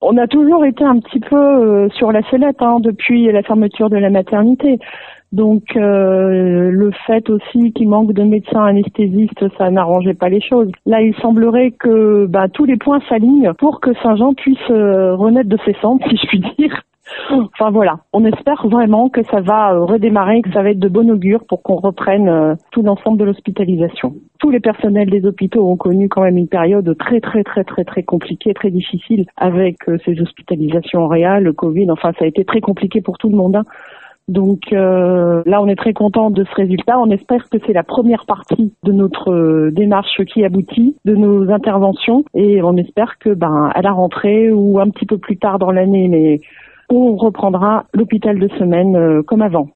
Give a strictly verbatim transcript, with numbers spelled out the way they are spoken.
On a toujours été un petit peu euh, sur la sellette hein, depuis la fermeture de la maternité. Donc euh, le fait aussi qu'il manque de médecins anesthésistes, ça n'arrangeait pas les choses. Là, il semblerait que bah, tous les points s'alignent pour que Saint-Jean puisse euh, renaître de ses cendres, si je puis dire. Enfin voilà, on espère vraiment que ça va euh, redémarrer, que ça va être de bon augure pour qu'on reprenne euh, tout l'ensemble de l'hospitalisation. Tous les personnels des hôpitaux ont connu quand même une période très très très très très compliquée, très difficile avec euh, ces hospitalisations réelles, le Covid. Enfin, ça a été très compliqué pour tout le monde. Hein. Donc euh, là, on est très content de ce résultat. On espère que c'est la première partie de notre euh, démarche qui aboutit, de nos interventions, et on espère que ben à la rentrée ou un petit peu plus tard dans l'année, mais on reprendra l'hôpital de semaine euh, comme avant.